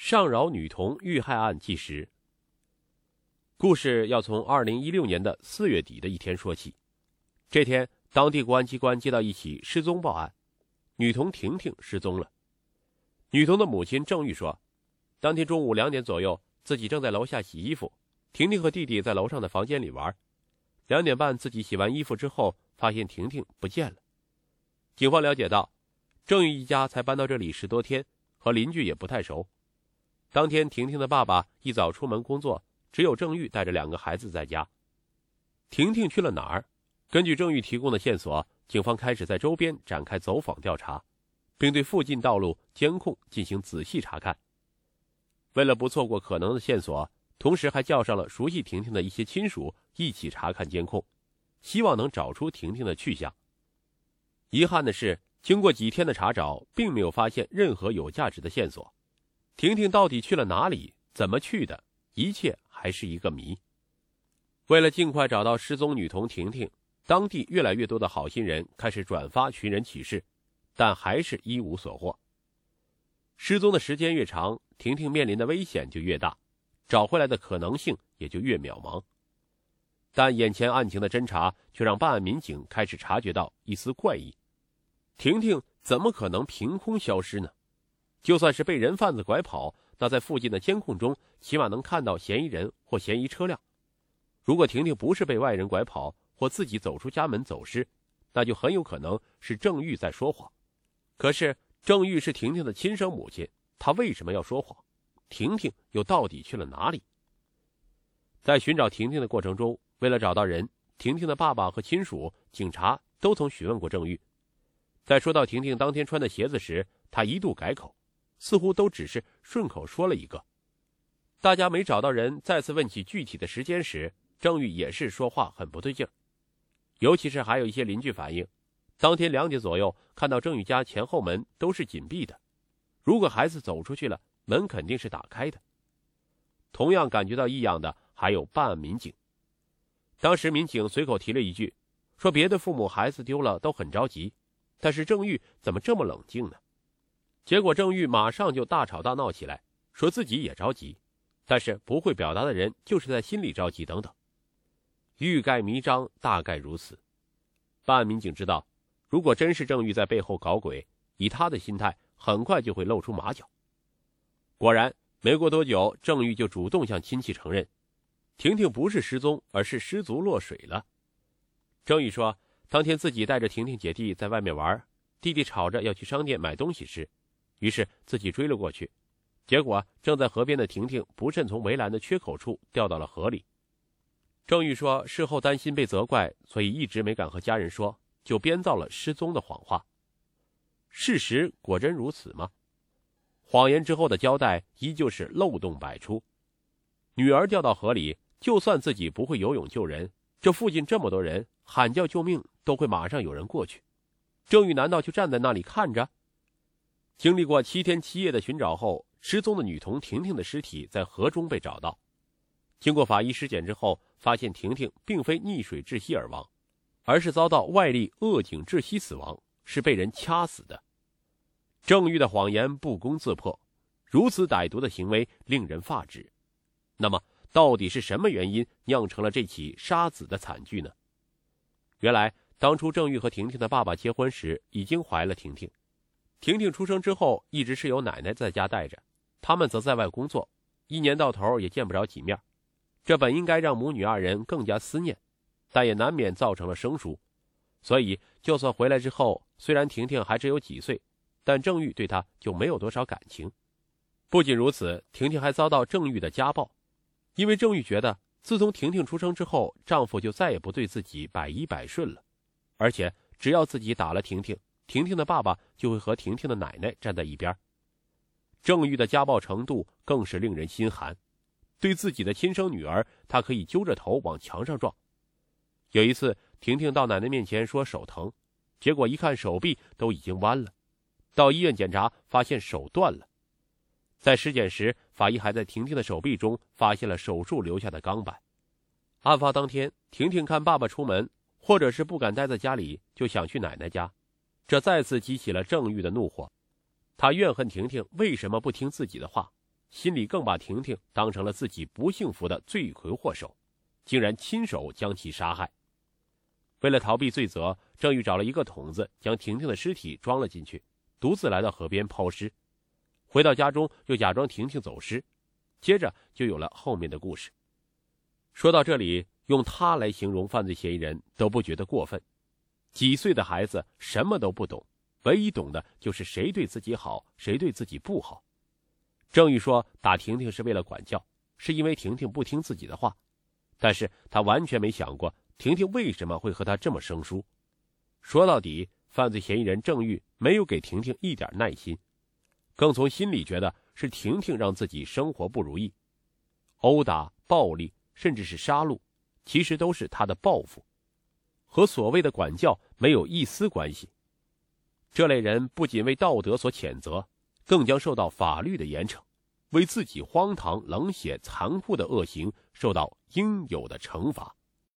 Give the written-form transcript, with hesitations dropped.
上饶女童遇害案纪实。故事要从2016年的4月底的一天说起。这天，当地公安机关接到一起失踪报案，女童婷婷失踪了。女童的母亲郑玉说，当天中午2点左右，自己正在楼下洗衣服，婷婷和弟弟在楼上的房间里玩。2点半自己洗完衣服之后，发现婷婷不见了。警方了解到，郑玉一家才搬到这里10多天，和邻居也不太熟。当天婷婷的爸爸一早出门工作，只有郑玉带着2个孩子在家。婷婷去了哪儿？根据郑玉提供的线索，警方开始在周边展开走访调查，并对附近道路监控进行仔细查看。为了不错过可能的线索，同时还叫上了熟悉婷婷的一些亲属一起查看监控，希望能找出婷婷的去向。遗憾的是，经过几天的查找，并没有发现任何有价值的线索。婷婷到底去了哪里？怎么去的？一切还是一个谜。为了尽快找到失踪女童婷婷，当地越来越多的好心人开始转发寻人启事，但还是一无所获。失踪的时间越长，婷婷面临的危险就越大，找回来的可能性也就越渺茫。但眼前案情的侦查却让办案民警开始察觉到一丝怪异。婷婷怎么可能凭空消失呢？就算是被人贩子拐跑，那在附近的监控中起码能看到嫌疑人或嫌疑车辆。如果婷婷不是被外人拐跑，或自己走出家门走失，那就很有可能是郑玉在说谎。可是郑玉是婷婷的亲生母亲，她为什么要说谎？婷婷又到底去了哪里？在寻找婷婷的过程中，为了找到人，婷婷的爸爸和亲属、警察都曾询问过郑玉。在说到婷婷当天穿的鞋子时，他一度改口，似乎都只是顺口说了一个。大家没找到人，再次问起具体的时间时，郑玉也是说话很不对劲儿。尤其是还有一些邻居反映，当天2点左右看到郑玉家前后门都是紧闭的，如果孩子走出去了，门肯定是打开的。同样感觉到异样的还有办案民警。当时民警随口提了一句，说别的父母孩子丢了都很着急，但是郑玉怎么这么冷静呢？结果郑玉马上就大吵大闹起来，说自己也着急，但是不会表达的人就是在心里着急等等。欲盖弥彰，大概如此。办案民警知道，如果真是郑玉在背后搞鬼，以他的心态，很快就会露出马脚。果然，没过多久，郑玉就主动向亲戚承认，婷婷不是失踪，而是失足落水了。郑玉说，当天自己带着婷婷姐弟在外面玩，弟弟吵着要去商店买东西吃，于是自己追了过去，结果正在河边的婷婷不慎从围栏的缺口处掉到了河里。郑玉说，事后担心被责怪，所以一直没敢和家人说，就编造了失踪的谎话。事实果真如此吗？谎言之后的交代依旧是漏洞百出。女儿掉到河里，就算自己不会游泳救人，这附近这么多人喊叫救命，都会马上有人过去。郑玉难道就站在那里看着？经历过7天7夜的寻找后，失踪的女童婷婷的尸体在河中被找到。经过法医尸检之后，发现婷婷并非溺水窒息而亡，而是遭到外力扼颈窒息死亡，是被人掐死的。郑玉的谎言不攻自破，如此歹毒的行为令人发指。那么到底是什么原因酿成了这起杀子的惨剧呢？原来当初郑玉和婷婷的爸爸结婚时已经怀了婷婷，婷婷出生之后一直是由奶奶在家带着，他们则在外工作，1年到头也见不着几面。这本应该让母女2人更加思念，但也难免造成了生疏。所以就算回来之后，虽然婷婷还只有几岁，但郑玉对她就没有多少感情。不仅如此，婷婷还遭到郑玉的家暴，因为郑玉觉得自从婷婷出生之后，丈夫就再也不对自己百依百顺了，而且只要自己打了婷婷，婷婷的爸爸就会和婷婷的奶奶站在一边。郑玉的家暴程度更是令人心寒，对自己的亲生女儿，他可以揪着头往墙上撞。有一次，婷婷到奶奶面前说手疼，结果一看手臂都已经弯了，到医院检查发现手断了。在尸检时，法医还在婷婷的手臂中发现了手术留下的钢板。案发当天，婷婷看爸爸出门，或者是不敢待在家里，就想去奶奶家，这再次激起了郑玉的怒火。他怨恨婷婷为什么不听自己的话， 心里更把婷婷当成了自己不幸福的罪魁祸首，竟然亲手将其杀害。为了逃避罪责，郑玉找了一个桶子，将婷婷的尸体装了进去，独自来到河边抛尸。回到家中，又假装婷婷走失，接着就有了后面的故事。说到这里，用他来形容犯罪嫌疑人都不觉得过分。几岁的孩子什么都不懂，唯一懂的就是谁对自己好，谁对自己不好。郑玉说打婷婷是为了管教，是因为婷婷不听自己的话，但是他完全没想过婷婷为什么会和他这么生疏。说到底，犯罪嫌疑人郑玉没有给婷婷一点耐心，更从心里觉得是婷婷让自己生活不如意。殴打、暴力，甚至是杀戮，其实都是他的报复，和所谓的管教没有一丝关系。这类人不仅为道德所谴责，更将受到法律的严惩，为自己荒唐、冷血、残酷的恶行受到应有的惩罚。